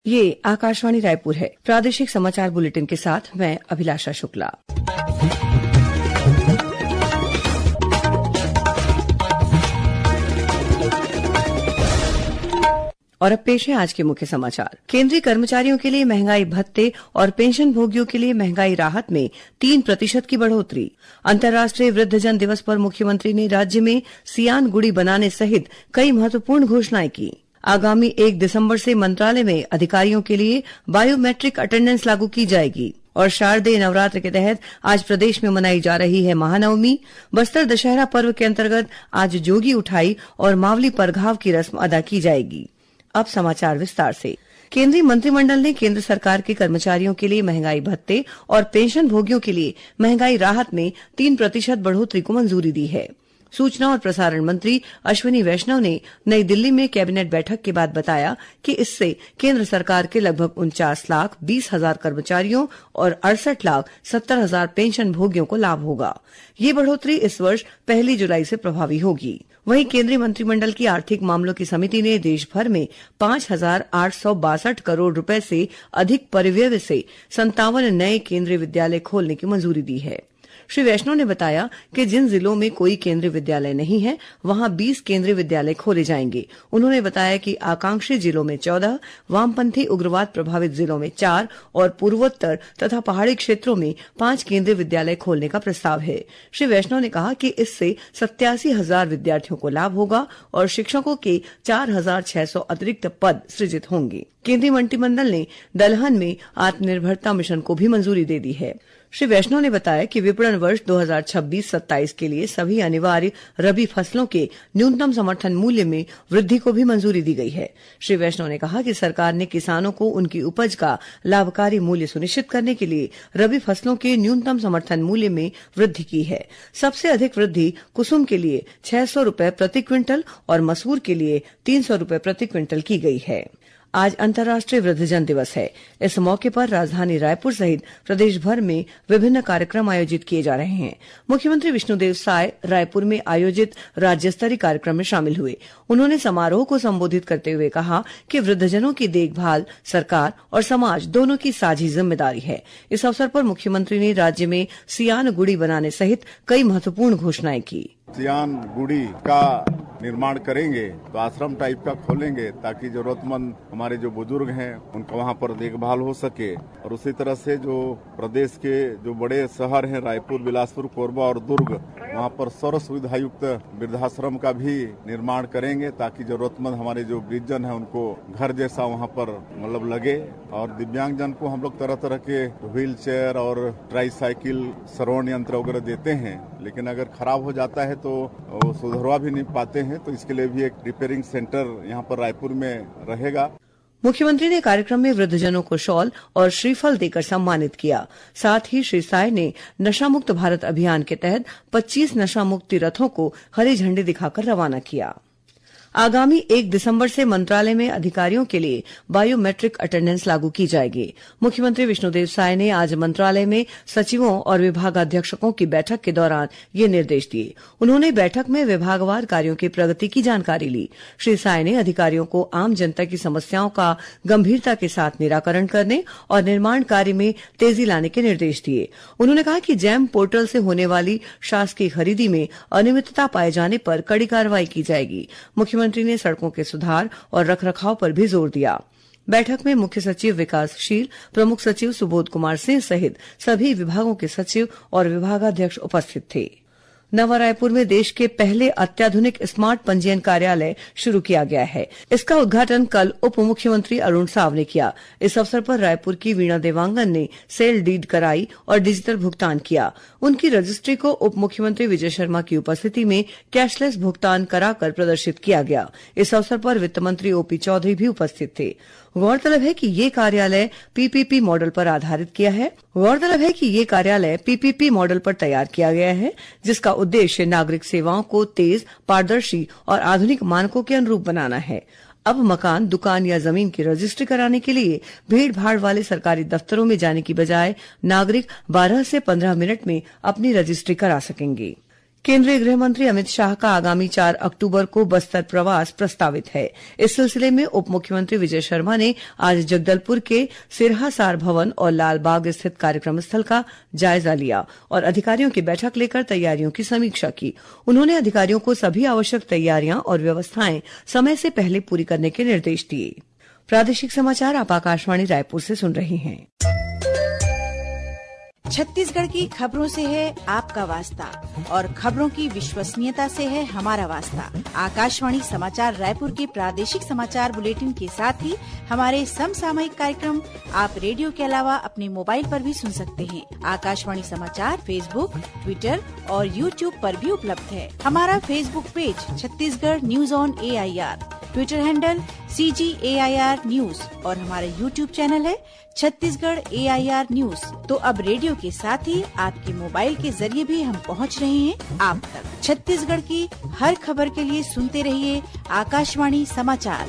ये आकाशवाणी रायपुर है। प्रादेशिक समाचार बुलेटिन के साथ मैं अभिलाषा शुक्ला। और अब पेश है आज के मुख्य समाचार। केंद्रीय कर्मचारियों के लिए महंगाई भत्ते और पेंशन भोगियों के लिए महंगाई राहत में 3% की बढ़ोतरी। अंतर्राष्ट्रीय वृद्धजन दिवस पर मुख्यमंत्री ने राज्य में सियान गुड़ी बनाने सहित कई महत्वपूर्ण घोषणाएं की। आगामी 1 दिसंबर से मंत्रालय में अधिकारियों के लिए बायोमेट्रिक अटेंडेंस लागू की जाएगी। और शारदेय नवरात्र के तहत आज प्रदेश में मनाई जा रही है महानवमी। बस्तर दशहरा पर्व के अंतर्गत आज जोगी उठाई और मावली परघाव की रस्म अदा की जाएगी। अब समाचार विस्तार से। केंद्रीय मंत्रिमंडल ने केंद्र सरकार के कर्मचारियों के लिए महंगाई भत्ते और पेंशन भोगियों के लिए महंगाई राहत में 3% बढ़ोतरी को मंजूरी दी है। सूचना और प्रसारण मंत्री अश्विनी वैष्णव ने नई दिल्ली में कैबिनेट बैठक के बाद बताया कि इससे केंद्र सरकार के लगभग 49,20,000 कर्मचारियों और 68,70,000 पेंशन भोगियों को लाभ होगा। ये बढ़ोतरी इस वर्ष 1 जुलाई से प्रभावी होगी। वहीं केंद्रीय मंत्रिमंडल की आर्थिक मामलों की समिति ने देश भर में 5,862 करोड़ रुपए से अधिक परिव्यय से 57 नए केंद्रीय विद्यालय खोलने की मंजूरी दी है। श्री वैष्णव ने बताया कि जिन जिलों में कोई केंद्रीय विद्यालय नहीं है वहां 20 केंद्रीय विद्यालय खोले जाएंगे। उन्होंने बताया कि आकांक्षी जिलों में 14, वामपंथी उग्रवाद प्रभावित जिलों में 4 और पूर्वोत्तर तथा पहाड़ी क्षेत्रों में 5 केंद्रीय विद्यालय खोलने का प्रस्ताव है। श्री वैष्णव ने कहा कि इससे 87,000 विद्यार्थियों को लाभ होगा और शिक्षकों के 4,600 अतिरिक्त पद सृजित होंगे। केंद्रीय मंत्रिमंडल ने दलहन में आत्मनिर्भरता मिशन को भी मंजूरी दे दी है। श्री वैष्णव ने बताया कि विपणन वर्ष 2026-27 के लिए सभी अनिवार्य रबी फसलों के न्यूनतम समर्थन मूल्य में वृद्धि को भी मंजूरी दी गई है। श्री वैष्णव ने कहा कि सरकार ने किसानों को उनकी उपज का लाभकारी मूल्य सुनिश्चित करने के लिए रबी फसलों के न्यूनतम समर्थन मूल्य में वृद्धि की है। सबसे अधिक वृद्धि कुसुम के लिए 600 रुपए प्रति क्विंटल और मसूर के लिए 300 रुपए प्रति क्विंटल की गई है। आज अंतर्राष्ट्रीय वृद्धजन दिवस है। इस मौके पर राजधानी रायपुर सहित प्रदेश भर में विभिन्न कार्यक्रम आयोजित किए जा रहे हैं। मुख्यमंत्री विष्णुदेव साय रायपुर में आयोजित राज्य स्तरीय कार्यक्रम में शामिल हुए। उन्होंने समारोह को संबोधित करते हुए कहा कि वृद्धजनों की देखभाल सरकार और समाज दोनों की साझी जिम्मेदारी है। इस अवसर पर मुख्यमंत्री ने राज्य में सियान गुड़ी बनाने सहित कई महत्वपूर्ण घोषणाएं की। सियान गुड़ी का निर्माण करेंगे तो आश्रम टाइप का खोलेंगे ताकि जरूरतमंद हमारे जो बुजुर्ग हैं उनका वहाँ पर देखभाल हो सके। और उसी तरह से जो प्रदेश के जो बड़े शहर हैं रायपुर, बिलासपुर, कोरबा और दुर्ग, वहाँ पर सर्व सुविधा युक्त वृद्धाश्रम का भी निर्माण करेंगे ताकि जरूरतमंद हमारे जो वृद्धजन है उनको घर जैसा वहाँ पर मतलब लगे। और दिव्यांगजन को हम लोग तरह तरह के व्हील चेयर और ट्राईसाइकिल, श्रवण यंत्र वगैरह देते हैं, लेकिन अगर खराब हो जाता है तो सुधरवा भी नहीं पाते हैं। तो इसके लिए भी एक रिपेयरिंग सेंटर यहाँ पर रायपुर में रहेगा। मुख्यमंत्री ने कार्यक्रम में वृद्धजनों को शॉल और श्रीफल देकर सम्मानित किया। साथ ही श्री साय ने नशा मुक्त भारत अभियान के तहत 25 नशा मुक्ति रथों को हरी झंडी दिखाकर रवाना किया। आगामी 1 दिसंबर से मंत्रालय में अधिकारियों के लिए बायोमेट्रिक अटेंडेंस लागू की जाएगी। मुख्यमंत्री विष्णुदेव साय ने आज मंत्रालय में सचिवों और विभागाध्यक्षकों की बैठक के दौरान ये निर्देश दिए। उन्होंने बैठक में विभागवार कार्यों की प्रगति की जानकारी ली। श्री साय ने अधिकारियों को आम जनता की समस्याओं का गंभीरता के साथ निराकरण करने और निर्माण कार्य में तेजी लाने के निर्देश दिए। उन्होंने कहा कि जैम पोर्टल से होने वाली शासकीय खरीदी में अनियमितता पाए जाने पर कड़ी कार्रवाई की जाएगी। मुख्यमंत्री ने सड़कों के सुधार और रखरखाव पर भी जोर दिया। बैठक में मुख्य सचिव विकासशील, प्रमुख सचिव सुबोध कुमार सिंह सहित सभी विभागों के सचिव और विभागाध्यक्ष उपस्थित थे। नवा रायपुर में देश के पहले अत्याधुनिक स्मार्ट पंजीयन कार्यालय शुरू किया गया है। इसका उद्घाटन कल उप मुख्यमंत्री अरुण साव ने किया। इस अवसर पर रायपुर की वीणा देवांगन ने सेल डीड कराई और डिजिटल भुगतान किया। उनकी रजिस्ट्री को उप मुख्यमंत्री विजय शर्मा की उपस्थिति में कैशलेस भुगतान कराकर प्रदर्शित किया गया। इस अवसर पर वित्त मंत्री ओपी चौधरी भी उपस्थित थे। गौरतलब है कि ये कार्यालय पीपीपी मॉडल पर तैयार किया गया है, जिसका उद्देश्य नागरिक सेवाओं को तेज, पारदर्शी और आधुनिक मानकों के अनुरूप बनाना है। अब मकान, दुकान या जमीन की रजिस्ट्री कराने के लिए भीड़ भाड़ वाले सरकारी दफ्तरों में जाने की बजाय नागरिक 12 से 15 मिनट में अपनी रजिस्ट्री करा सकेंगे। केंद्रीय गृह मंत्री अमित शाह का आगामी 4 अक्टूबर को बस्तर प्रवास प्रस्तावित है। इस सिलसिले में उप मुख्यमंत्री विजय शर्मा ने आज जगदलपुर के सिरहासार भवन और लालबाग स्थित कार्यक्रम स्थल का जायजा लिया और अधिकारियों की बैठक लेकर तैयारियों की समीक्षा की। उन्होंने अधिकारियों को सभी आवश्यक तैयारियां और व्यवस्थाएं समय से पहले पूरी करने के निर्देश दिए। प्रादेशिक समाचार आप आकाशवाणी रायपुर से सुन रहे हैं। छत्तीसगढ़ की खबरों से है आपका वास्ता और खबरों की विश्वसनीयता से है हमारा वास्ता। आकाशवाणी समाचार रायपुर के प्रादेशिक समाचार बुलेटिन के साथ ही हमारे समसामयिक कार्यक्रम आप रेडियो के अलावा अपने मोबाइल पर भी सुन सकते हैं। आकाशवाणी समाचार फेसबुक, ट्विटर और यूट्यूब पर भी उपलब्ध है। हमारा Facebook page Chhattisgarh news on AIR, Twitter handle CGAIR news और हमारा यूट्यूब चैनल है छत्तीसगढ़ AIR न्यूज। तो अब रेडियो के साथ ही आपके मोबाइल के जरिए भी हम पहुंच रहे हैं आप तक। छत्तीसगढ़ की हर खबर के लिए सुनते रहिए आकाशवाणी समाचार।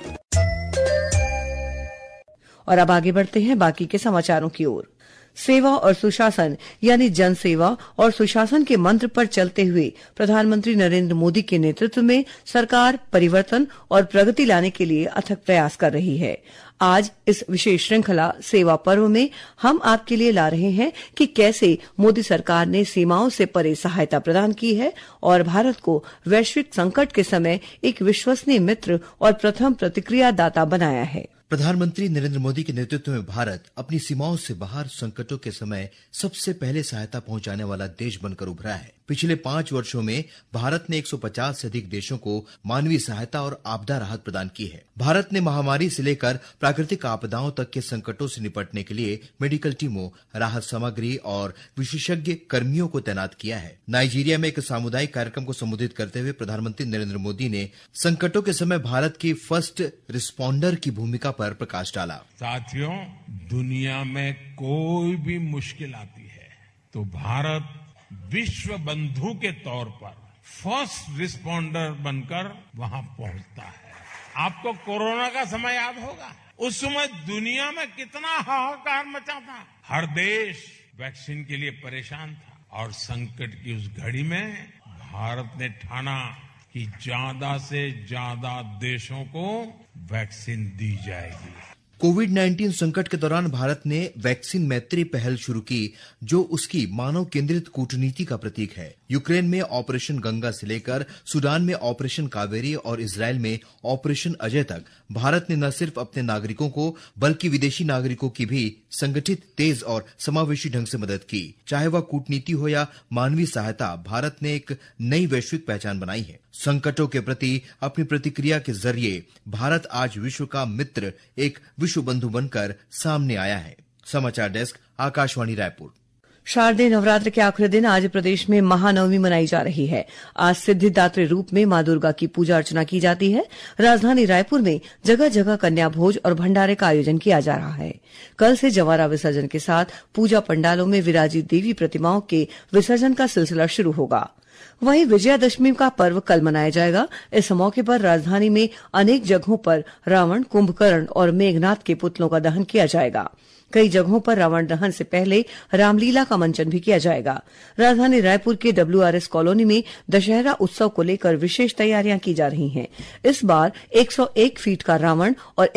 और अब आगे बढ़ते हैं बाकी के समाचारों की ओर। सेवा और सुशासन यानी जन सेवा और सुशासन के मंत्र पर चलते हुए प्रधानमंत्री नरेंद्र मोदी के नेतृत्व में सरकार परिवर्तन और प्रगति लाने के लिए अथक प्रयास कर रही है। आज इस विशेष श्रृंखला सेवा पर्व में हम आपके लिए ला रहे हैं कि कैसे मोदी सरकार ने सीमाओं से परे सहायता प्रदान की है और भारत को वैश्विक संकट के समय एक विश्वसनीय मित्र और प्रथम प्रतिक्रिया दाता बनाया है। प्रधानमंत्री नरेंद्र मोदी के नेतृत्व में भारत अपनी सीमाओं से बाहर संकटों के समय सबसे पहले सहायता पहुंचाने वाला देश बनकर उभरा है। पिछले 5 वर्षों में भारत ने 150 से अधिक देशों को मानवीय सहायता और आपदा राहत प्रदान की है। भारत ने महामारी से लेकर प्राकृतिक आपदाओं तक के संकटों से निपटने के लिए मेडिकल टीमों, राहत सामग्री और विशेषज्ञ कर्मियों को तैनात किया है। नाइजीरिया में एक सामुदायिक कार्यक्रम को संबोधित करते हुए प्रधानमंत्री नरेंद्र मोदी ने संकटों के समय भारत की फर्स्ट रिस्पॉन्डर की भूमिका पर प्रकाश डाला। साथियों, दुनिया में कोई भी मुश्किल आती है तो भारत विश्व बंधु के तौर पर फर्स्ट रिस्पॉन्डर बनकर वहां पहुंचता है। आपको कोरोना का समय याद होगा, उस समय दुनिया में कितना हाहाकार मचा था। हर देश वैक्सीन के लिए परेशान था और संकट की उस घड़ी में भारत ने ठाना कि ज्यादा से ज्यादा देशों को वैक्सीन दी जाएगी। कोविड-19 संकट के दौरान भारत ने वैक्सीन मैत्री पहल शुरू की, जो उसकी मानव केंद्रित कूटनीति का प्रतीक है। यूक्रेन में ऑपरेशन गंगा से लेकर सूडान में ऑपरेशन कावेरी और इजरायल में ऑपरेशन अजय तक भारत ने न सिर्फ अपने नागरिकों को बल्कि विदेशी नागरिकों की भी संगठित, तेज और समावेशी ढंग से मदद की। चाहे वह कूटनीति हो या मानवीय सहायता, भारत ने एक नई वैश्विक पहचान बनाई है। संकटों के प्रति अपनी प्रतिक्रिया के जरिए भारत आज विश्व का मित्र, एक विश्व बंधु बनकर सामने आया है। समाचार डेस्क, आकाशवाणी रायपुर। शारदीय नवरात्र के आखिरी दिन आज प्रदेश में महानवमी मनाई जा रही है। आज सिद्धिदात्री रूप में मां दुर्गा की पूजा अर्चना की जाती है। राजधानी रायपुर में जगह जगह कन्या भोज और भंडारे का आयोजन किया जा रहा है। कल से जवारा विसर्जन के साथ पूजा पंडालों में विराजित देवी प्रतिमाओं के विसर्जन का सिलसिला शुरू होगा। वहीं विजयादशमी का पर्व कल मनाया जाएगा। इस मौके पर राजधानी में अनेक जगहों पर रावण, कुंभकर्ण और मेघनाथ के पुतलों का दहन किया जाएगा। कई जगहों पर रावण दहन से पहले रामलीला का मंचन भी किया जाएगा। राजधानी रायपुर के WRS कॉलोनी में दशहरा उत्सव को लेकर विशेष तैयारियां की जा रही हैं। इस बार 101 फीट का रावण और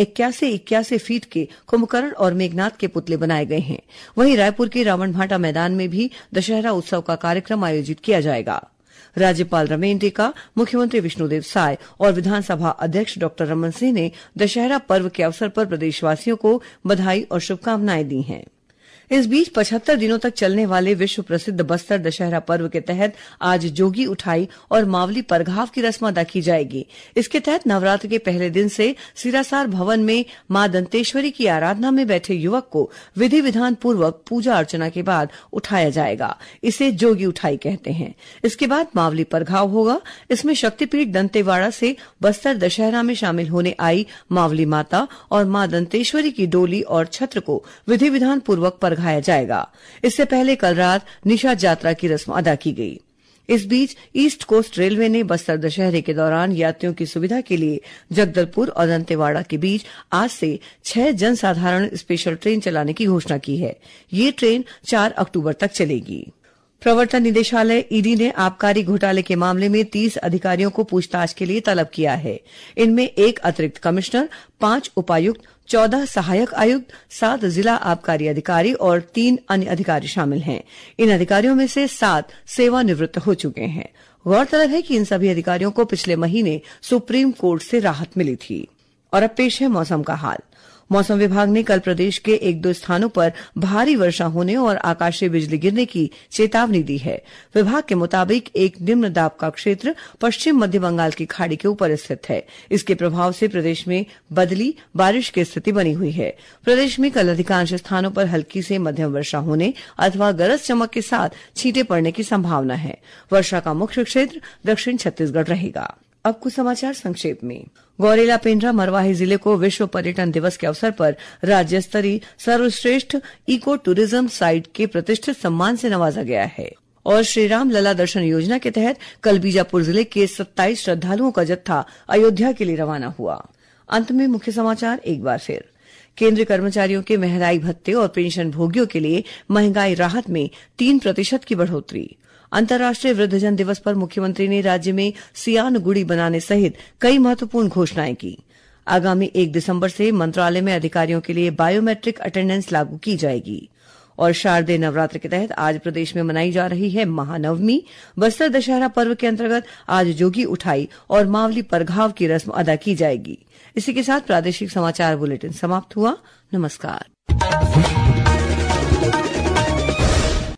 81 फीट के कुंभकर्ण और मेघनाथ के पुतले बनाए गए हैं। वहीं रायपुर के रावण भाटा मैदान में भी दशहरा उत्सव का कार्यक्रम आयोजित किया जाएगा। राज्यपाल रमेन टेका, मुख्यमंत्री विष्णुदेव साय और विधानसभा अध्यक्ष डॉक्टर रमन सिंह ने दशहरा पर्व के अवसर पर प्रदेशवासियों को बधाई और शुभकामनाएं दी हैं। इस बीच 75 दिनों तक चलने वाले विश्व प्रसिद्ध बस्तर दशहरा पर्व के तहत आज जोगी उठाई और मावली परघाव की रस्म अदा की जाएगी। इसके तहत नवरात्र के पहले दिन से सिरासार भवन में मां दंतेश्वरी की आराधना में बैठे युवक को विधि विधान पूर्वक पूजा अर्चना के बाद उठाया जाएगा। इसे जोगी उठाई कहते हैं। इसके बाद मावली परघाव होगा। इसमें शक्तिपीठ दंतेवाड़ा से बस्तर दशहरा में शामिल होने आई मावली माता और मां दंतेश्वरी की डोली और छत्र को विधि विधान पूर्वक परघाया जाएगा। इससे पहले कल रात निशा यात्रा की रस्म अदा की गई। इस बीच ईस्ट कोस्ट रेलवे ने बस्तर दशहरे के दौरान यात्रियों की सुविधा के लिए जगदलपुर और दंतेवाड़ा के बीच आज से 6 जनसाधारण स्पेशल ट्रेन चलाने की घोषणा की है। ये ट्रेन 4 अक्टूबर तक चलेगी। प्रवर्तन निदेशालय ईडी ने आबकारी घोटाले के मामले में 30 अधिकारियों को पूछताछ के लिए तलब किया है। इनमें 1 अतिरिक्त कमिश्नर, 5 उपायुक्त, 14 सहायक आयुक्त, 7 जिला आबकारी अधिकारी और 3 अन्य अधिकारी शामिल हैं। इन अधिकारियों में से 7 सेवानिवृत्त हो चुके हैं। गौरतलब है कि इन सभी अधिकारियों को पिछले महीने सुप्रीम कोर्ट से राहत मिली थी। और अब पेश है मौसम का हाल। मौसम विभाग ने कल प्रदेश के 1-2 स्थानों पर भारी वर्षा होने और आकाशीय बिजली गिरने की चेतावनी दी है। विभाग के मुताबिक एक निम्न दाब का क्षेत्र पश्चिम मध्य बंगाल की खाड़ी के ऊपर स्थित है। इसके प्रभाव से प्रदेश में बदली बारिश की स्थिति बनी हुई है। प्रदेश में कल अधिकांश स्थानों पर हल्की से मध्यम वर्षा होने अथवा गरज चमक के साथ छींटे पड़ने की संभावना है। वर्षा का मुख्य क्षेत्र दक्षिण छत्तीसगढ़ रहेगा। अब कुछ समाचार संक्षेप में। गौरेला पेंड्रा मरवाही जिले को विश्व पर्यटन दिवस के अवसर पर राज्य स्तरीय सर्वश्रेष्ठ इको टूरिज्म साइट के प्रतिष्ठित सम्मान से नवाजा गया है। और श्रीराम लला दर्शन योजना के तहत कल बीजापुर जिले के 27 श्रद्धालुओं का जत्था अयोध्या के लिए रवाना हुआ। अंत में मुख्य समाचार एक बार फिर। केंद्रीय कर्मचारियों के महंगाई भत्ते और पेंशन भोगियों के लिए महंगाई राहत में 3% की बढ़ोतरी। अंतर्राष्ट्रीय वृद्धजन दिवस पर मुख्यमंत्री ने राज्य में सियान गुड़ी बनाने सहित कई महत्वपूर्ण घोषणाएं की। आगामी 1 दिसंबर से मंत्रालय में अधिकारियों के लिए बायोमेट्रिक अटेंडेंस लागू की जाएगी। और शारदीय नवरात्र के तहत आज प्रदेश में मनाई जा रही है महानवमी। बस्तर दशहरा पर्व के अंतर्गत आज जोगी उठाई और मावली परघाव की रस्म अदा की जाएगी। इसी के साथ प्रादेशिक समाचार बुलेटिन समाप्त हुआ। नमस्कार।